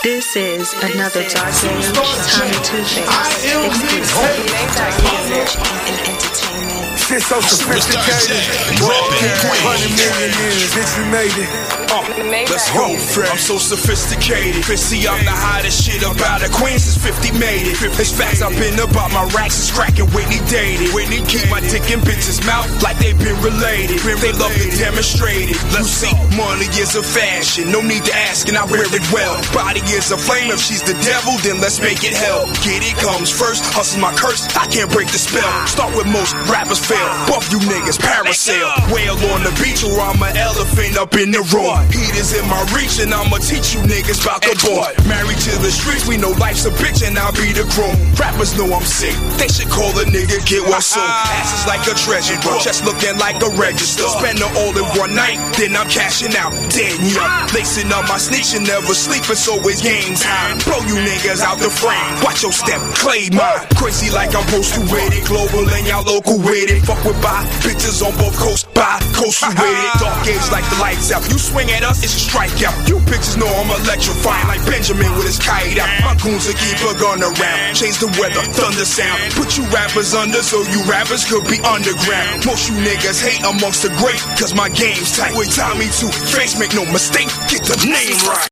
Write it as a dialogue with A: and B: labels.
A: This is another Dark Age Tommy Two-Face exclusive. Dark Age and Entertainment.
B: Shit so sophisticated. 100 million years, bitch, we made it.
C: Let's go, Fred. I'm so sophisticated. 50, I'm the hottest shit about it. Queens is 50 made it. It's facts, I've been about my racks is cracking Whitney dated. Whitney keep my dick in bitches' mouth like they've been related. They love to demonstrate it. You see, money is a fashion. No need to ask, and I wear it well. Body is a flame. If she's the devil, then let's make it hell. Get it comes first. Hustle my curse. I can't break the spell. Start with most rappers fail. Buff you niggas, parasail. Whale on the beach, or I'm an elephant up in the room. Heat is in my reach, and I'ma teach you niggas about the boy. Married to the streets, we know life's a bitch, and I'll be the groom. Rappers know I'm sick. They should call a nigga, get one soon. Ass is like a treasure, chest looking like a register. Spend it all in one night, then I'm cashing out. Dead young. Lacing up my sneaks and never sleep, it's always game time. Blow you niggas out the frame. Watch your step, clay mine. Crazy like I'm supposed to with it. Global and y'all local with it. Fuck with by bitches on both coasts. By coast you with it. Dark Age like the lights out. You swing at us, it's a strikeout. You bitches know I'm electrifying like Benjamin with his kite out. My goons will keep a gun around. Change the weather, thunder sound. Put you rappers under so you rappers could be underground. Most you niggas hate amongst the great, cause my game's tight. With Tommy Two-Face, make no mistake, get the name right.